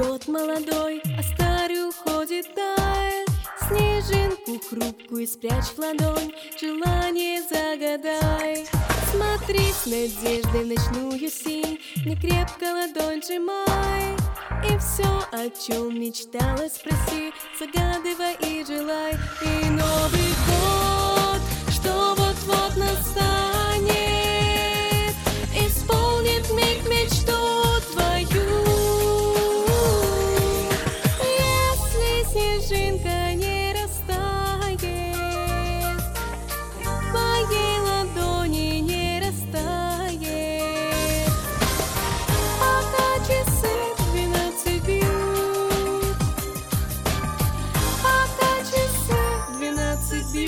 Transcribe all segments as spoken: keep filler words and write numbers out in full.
год молодой, а старый уходит вдаль. Снежинку хрупкую спрячь в ладонь, желание загадай. Смотри с надеждой в ночную синь, не крепко ладонь сжимай. И все, о чем мечтала, спроси, загадывай и желай. И Новый год, что вот-вот настанет, исполнит миг мечту твою. Если снежинка не растает, в твоей ладони не растает, пока часы двенадцать бьют, пока часы двенадцать бьют.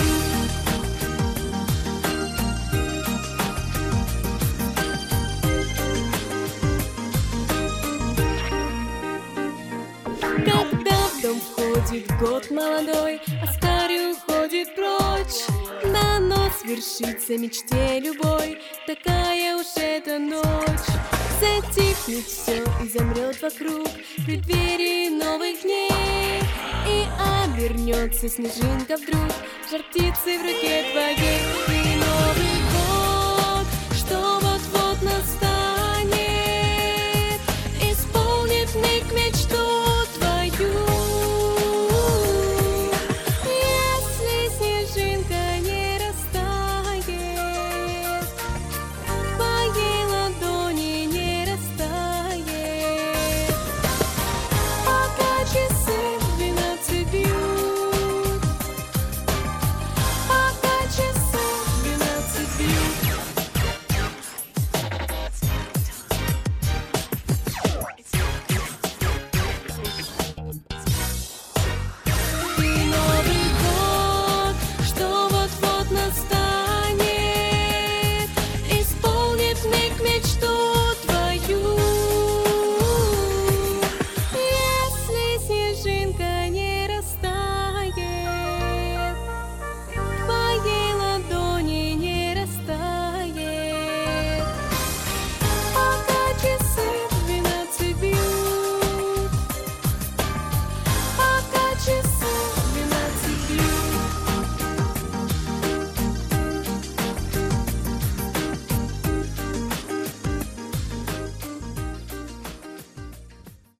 Когда в дом входит год молодой, а старый уходит прочь, дано свершится мечте любой, такая уж эта ночь. Затихнет все и замрет вокруг в преддверии новых дней, и обернется снежинка вдруг, жар птицы в руке